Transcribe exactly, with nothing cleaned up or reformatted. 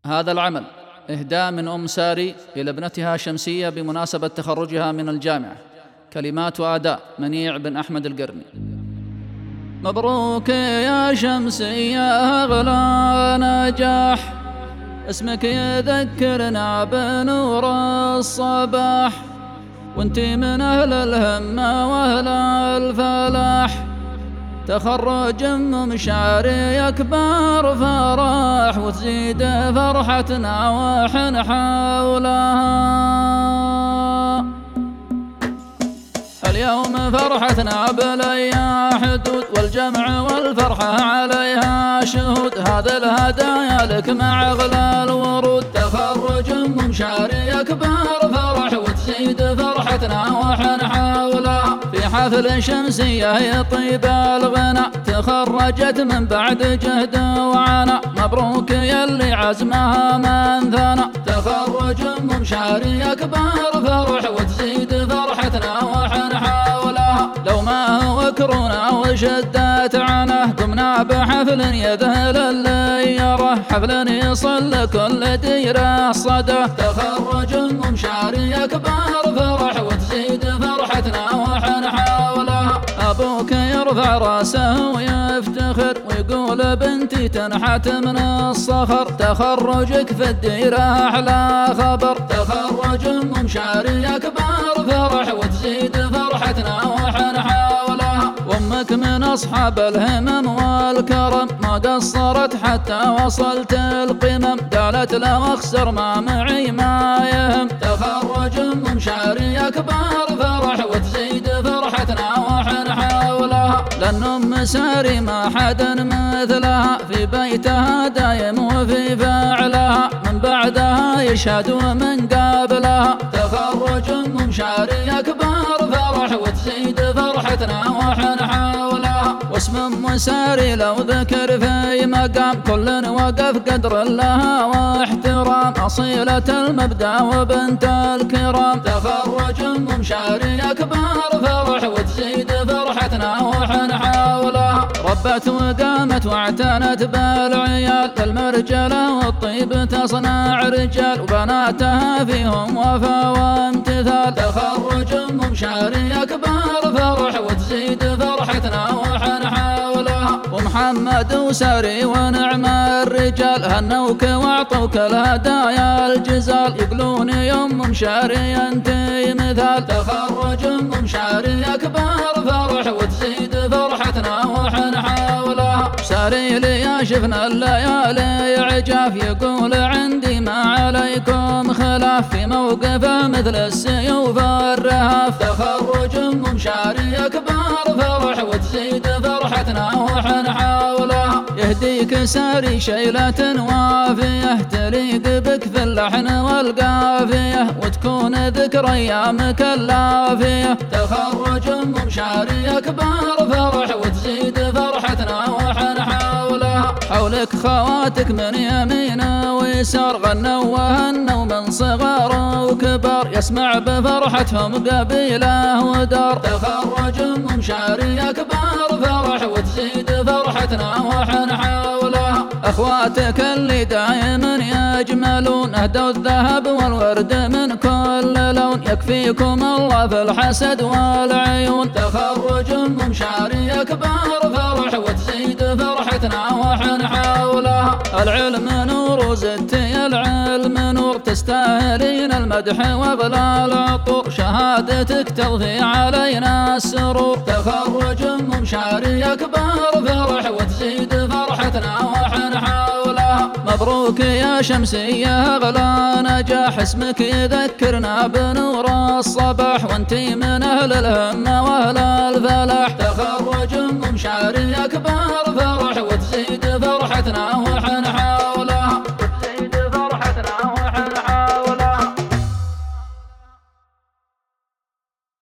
هذا العمل إهداء من أم ساري إلى ابنتها شمسية بمناسبة تخرجها من الجامعة. كلمات وأداء منيع بن أحمد القرني. مبروك يا شمسية أغلى نجاح، اسمك يذكرنا بنور الصباح، وانتي من أهل الهمة وأهل الفلاح. تخرج أم مشاري أكبر فرح، وتزيد فرحتنا وحن حولها. اليوم فرحتنا بليا حدود، والجمع والفرحة عليها شهود. هذا الهدايا لك مع أغلى الورود. تخرج أم مشاري أكبر فرح، وتزيد فرحتنا وحن حولها. في حفل شمسية يطيب الغنى، تخرجت من بعد جهد وعنا. مبروك يلي عزمها من ثنى. تخرج أم مشاري أكبر فرح، وتزيد فرحتنا وحن حولها. لو ما هو كرونا وشدت عنه، قمنا بحفل يذهل اللي يره. حفل يصل كل ديره صدى. تخرج أم مشاري أكبر فرح، وتزيد فرحتنا وحن حولها. أبوك يرفع راسه ويفتخر، ويقول بنتي تنحت من الصخر. تخرجك في الديرة أحلى خبر. تخرج أم مشاري أكبر فرح، وتزيد فرحتنا وحن حولها. وأمك من أصحاب الهمم والكرم، ما قصرت حتى وصلت القمم. قالت لا أخسر ما معي ما يهم. تخرج أم مشاري أكبر فرح، وتزيد فرحتنا وحن حولها. لأن أم ساري ما حد مثلها، في بيتها دايم وفي فعلها. من بعدها يشهد ومن قبلها. تخرج أم مشاري أكبر فرح، وتزيد فرحتنا وحن حولها. واسم أم ساري لو ذكر في مقام، كل وقف قدر لها واحترام. أصيلة المبدأ وبنت الكرام. تخرج أم مشاري أكبر فرح، وتزيد فرحتنا وحن حولها. ربت وقامت واعتنت بالعيال، المرجلة والطيب تصنع رجال. وبناتها فيهم وفا وامتثال. تخرج أم مشاري أكبر فرح، وتزيد فرحتنا وحن حولها. ومحمد وساري ونعم الرجال، هنوك واعطوك الهدايا الجزال. يقولون يا أم مشاري انتي مثال. تخرج أم مشاري أكبر فرح، وتزيد فرحتنا وحن حولها. ساري لي شفنا الليالي عجاف، يقول عندي ما عليكم خلاف. في موقفه مثل السيوف الرهاف. تخرج أم مشاري أكبر فرح، وتزيد فرحتنا وحن حولها. يهديك ساري شيلة وافية، تليق بك في اللحن والقافية، وتكون ذكر أيامك اللافية. تخرج أم مشاري أكبر فرح، وتزيد فرحتنا وحن حولها. حولك خواتك من يمين ويسار، غنوا وهنوا من صغار وكبار. يسمع بفرحتهم قبيله ودار. تخرج أم مشاري أكبر فرح، وتزيد فرحتنا وحن حولها. أخواتك اللي دائما يجملون، أهدوا الذهب والورد من كل لون. يكفيكم الله في الحسد والعيون. تخرج أم مشاري أكبر فرح، وتزيد فرحتنا وحن حولها. العلم نور وزدتي العلم نور، تستاهلين المدح وأغلى العطور. شهادتك تضفي علينا السرور. تخرج أم مشاري أكبر فرح، وتزيد فرحتنا وحن حولها. مبروك يا شمسية أغلى نجاح، اسمك يذكرنا بنور الصباح، وانتي من أهل الهمة وأهل الفلاح. تخرج أم مشاري أكبر فرح،